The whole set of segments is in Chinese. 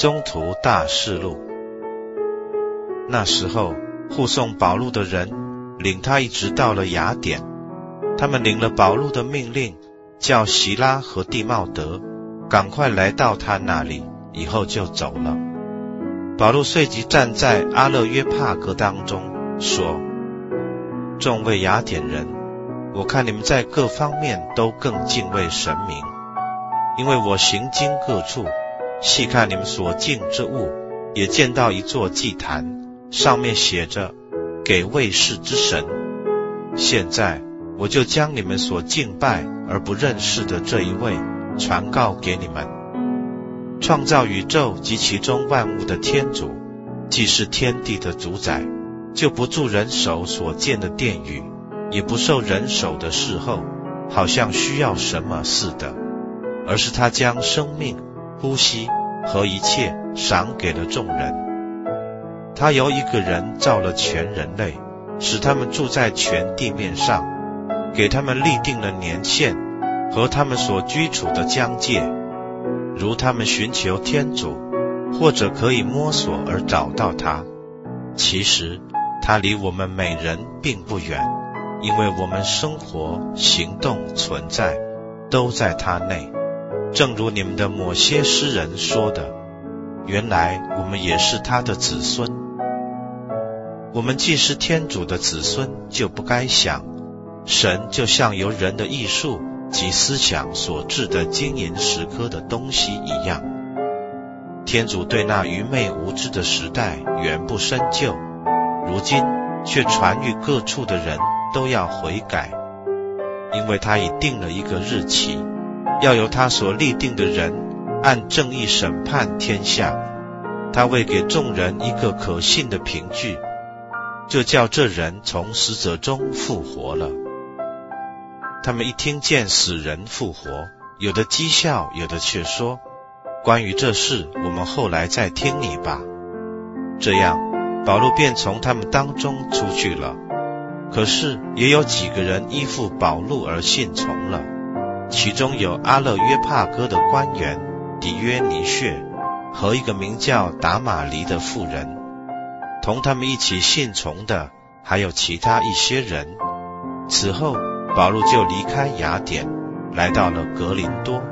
中途大事录。那时候护送保禄的人领他一直到了雅典，他们领了保禄的命令，叫希拉和弟茂德赶快来到他那里，以后就走了。保禄遂即站在阿勒约帕哥当中，说：众位雅典人，我看你们在各方面都更敬畏神明，因为我行经各处，细看你们所敬之物，也见到一座祭坛，上面写着给未识之神。现在我就将你们所敬拜而不认识的这一位传告给你们。创造宇宙及其中万物的天主，既是天地的主宰，就不住人手所建的殿宇，也不受人手的侍候，好像需要什么似的，而是他将生命、呼吸和一切赏给了众人。他由一个人造了全人类，使他们住在全地面上，给他们立定了年限和他们所居处的疆界，如他们寻求天主，或者可以摸索而找到他。其实他离我们每人并不远，因为我们生活、行动、存在都在他内。正如你们的某些诗人说的，原来我们也是他的子孙。我们既是天主的子孙，就不该想神就像由人的艺术及思想所制的金银石刻的东西一样。天主对那愚昧无知的时代原不深究，如今却传谕各处的人都要悔改，因为他已定了一个日期，要由他所立定的人按正义审判天下。他为给众人一个可信的凭据，就叫这人从死者中复活了。他们一听见死人复活，有的讥笑，有的却说：关于这事，我们后来再听你吧。这样，保禄便从他们当中出去了。可是也有几个人依附保禄而信从了，其中有阿勒约帕哥的官员底约尼穴和一个名叫达玛黎的妇人。同他们一起信从的还有其他一些人。此后保禄就离开雅典，来到了格林多。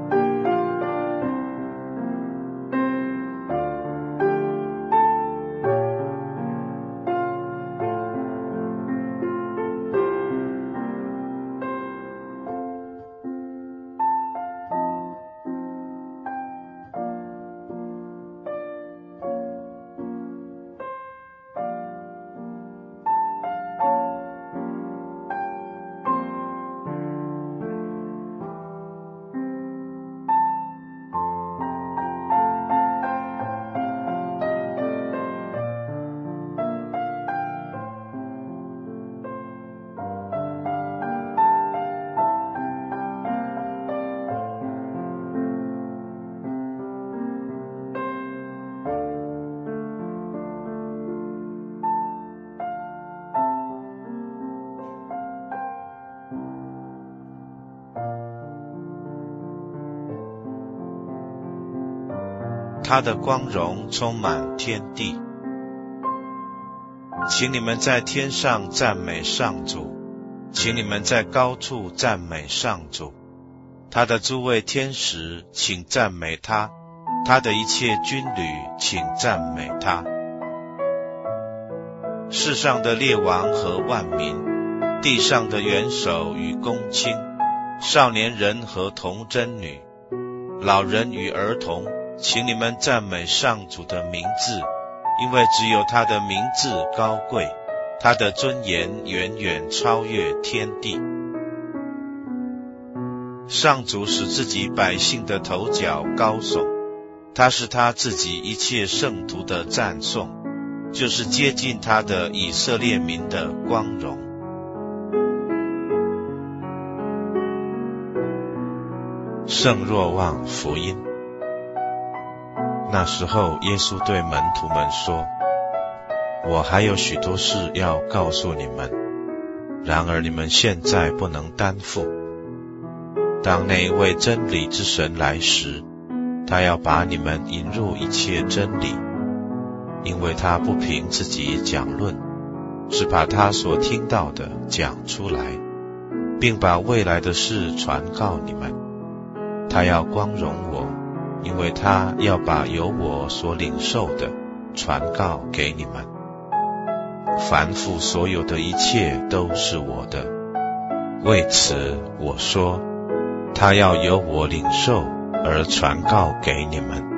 他的光荣充满天地。请你们在天上赞美上主，请你们在高处赞美上主。他的诸位天使，请赞美他；他的一切军旅，请赞美他。世上的列王和万民，地上的元首与公卿，少年人和童贞女，老人与儿童，请你们赞美上主的名字，因为只有他的名字高贵，他的尊严远远超越天地。上主使自己百姓的头角高耸，他是他自己一切圣徒的赞颂，就是接近他的以色列民的光荣。圣若望福音。那时候耶稣对门徒们说：我还有许多事要告诉你们，然而你们现在不能担负。当那一位真理之神来时， 他要把你们引入一切真理，因为他不凭自己讲论，是把他所听到的讲出来，并把未来的事传告你们。他要光荣我，因为他要把由我所领受的传告给你们。凡父所有的一切都是我的，为此我说，他要由我领受而传告给你们。